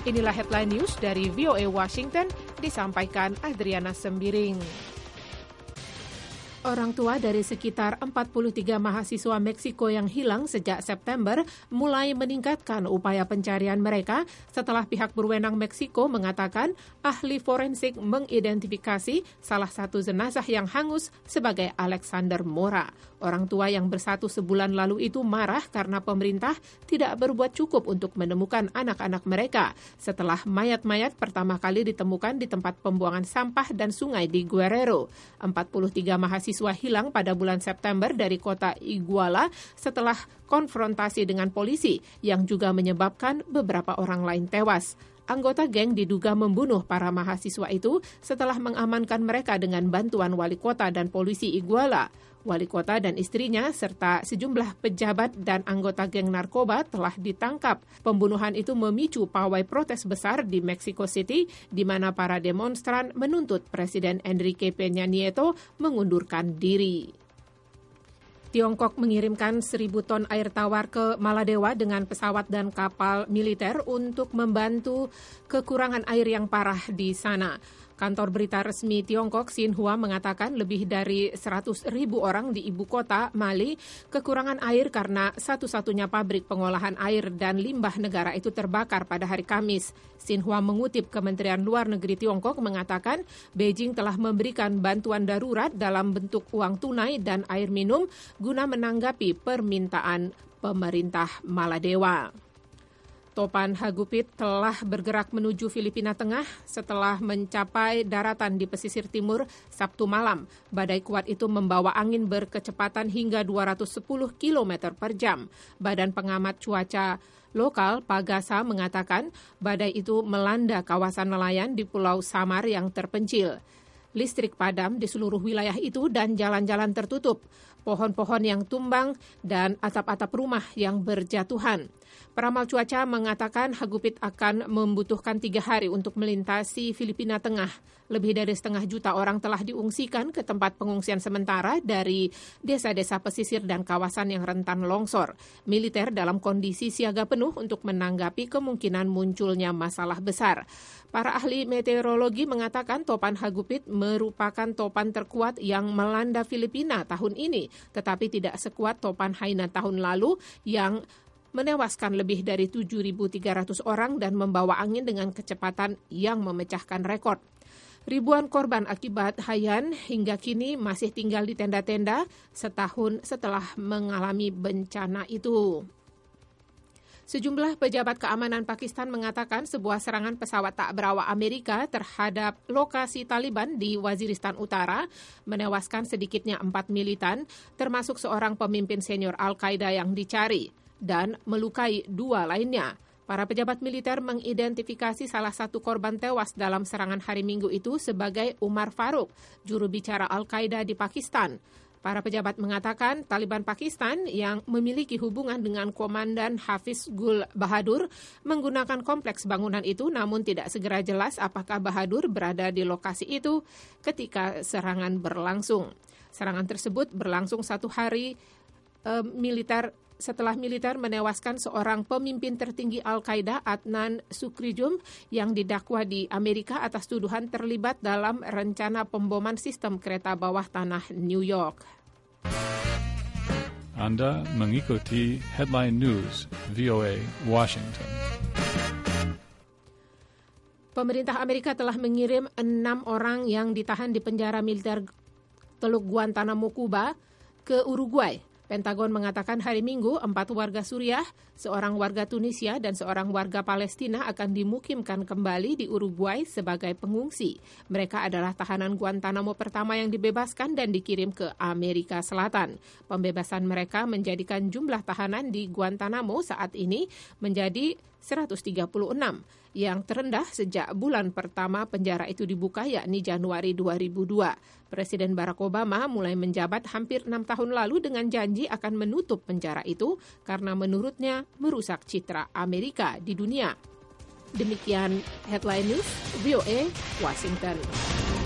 Inilah headline news dari VOA Washington, disampaikan Adriana Sembiring. Orang tua dari sekitar 43 mahasiswa Meksiko yang hilang sejak September mulai meningkatkan upaya pencarian mereka setelah pihak berwenang Meksiko mengatakan ahli forensik mengidentifikasi salah satu jenazah yang hangus sebagai Alexander Mora. Orang tua yang bersatu sebulan lalu itu marah karena pemerintah tidak berbuat cukup untuk menemukan anak-anak mereka setelah mayat-mayat pertama kali ditemukan di tempat pembuangan sampah dan sungai di Guerrero. 43 mahasiswa hilang pada bulan September dari kota Iguala setelah konfrontasi dengan polisi yang juga menyebabkan beberapa orang lain tewas. Anggota geng diduga membunuh para mahasiswa itu setelah mengamankan mereka dengan bantuan wali kota dan polisi Iguala. Wali kota dan istrinya serta sejumlah pejabat dan anggota geng narkoba telah ditangkap. Pembunuhan itu memicu pawai protes besar di Mexico City, di mana para demonstran menuntut Presiden Enrique Peña Nieto mengundurkan diri. Tiongkok mengirimkan 1.000 ton air tawar ke Maladewa dengan pesawat dan kapal militer untuk membantu kekurangan air yang parah di sana. Kantor berita resmi Tiongkok, Xinhua, mengatakan lebih dari 100.000 orang di ibu kota, Mali, kekurangan air karena satu-satunya pabrik pengolahan air dan limbah negara itu terbakar pada hari Kamis. Xinhua mengutip Kementerian Luar Negeri Tiongkok mengatakan Beijing telah memberikan bantuan darurat dalam bentuk uang tunai dan air minum guna menanggapi permintaan pemerintah Maladewa. Topan Hagupit telah bergerak menuju Filipina Tengah setelah mencapai daratan di pesisir timur Sabtu malam. Badai kuat itu membawa angin berkecepatan hingga 210 km per jam. Badan pengamat cuaca lokal Pagasa mengatakan badai itu melanda kawasan nelayan di Pulau Samar yang terpencil. Listrik padam di seluruh wilayah itu dan jalan-jalan tertutup. Pohon-pohon yang tumbang dan atap-atap rumah yang berjatuhan. Peramal cuaca mengatakan Hagupit akan membutuhkan 3 hari untuk melintasi Filipina Tengah. Lebih dari 500 juta orang telah diungsikan ke tempat pengungsian sementara dari desa-desa pesisir dan kawasan yang rentan longsor. Militer dalam kondisi siaga penuh untuk menanggapi kemungkinan munculnya masalah besar. Para ahli meteorologi mengatakan topan Hagupit merupakan topan terkuat yang melanda Filipina tahun ini, tetapi tidak sekuat topan Hainan tahun lalu yang menewaskan lebih dari 7.300 orang dan membawa angin dengan kecepatan yang memecahkan rekor. Ribuan korban akibat Haiyan hingga kini masih tinggal di tenda-tenda setahun setelah mengalami bencana itu. Sejumlah pejabat keamanan Pakistan mengatakan sebuah serangan pesawat tak berawak Amerika terhadap lokasi Taliban di Waziristan Utara menewaskan sedikitnya 4 militan, termasuk seorang pemimpin senior Al-Qaeda yang dicari, dan melukai 2 lainnya. Para pejabat militer mengidentifikasi salah satu korban tewas dalam serangan hari Minggu itu sebagai Umar Farouk, juru bicara Al-Qaeda di Pakistan. Para pejabat mengatakan Taliban Pakistan yang memiliki hubungan dengan Komandan Hafiz Gul Bahadur menggunakan kompleks bangunan itu, namun tidak segera jelas apakah Bahadur berada di lokasi itu ketika serangan berlangsung. Serangan tersebut berlangsung 1 hari setelah militer menewaskan seorang pemimpin tertinggi Al-Qaeda, Adnan Sukrijum, yang didakwa di Amerika atas tuduhan terlibat dalam rencana pemboman sistem kereta bawah tanah New York. Anda mengikuti Headline News, VOA Washington. Pemerintah Amerika telah mengirim 6 orang yang ditahan di penjara militer Teluk Guantanamo, Kuba, ke Uruguay. Pentagon mengatakan hari Minggu 4 warga Suriah, seorang warga Tunisia dan seorang warga Palestina akan dimukimkan kembali di Uruguay sebagai pengungsi. Mereka adalah tahanan Guantanamo pertama yang dibebaskan dan dikirim ke Amerika Selatan. Pembebasan mereka menjadikan jumlah tahanan di Guantanamo saat ini menjadi 136, yang terendah sejak bulan pertama penjara itu dibuka, yakni Januari 2002. Presiden Barack Obama mulai menjabat hampir 6 tahun lalu dengan janji akan menutup penjara itu karena menurutnya merusak citra Amerika di dunia. Demikian Headline News, VOA Washington.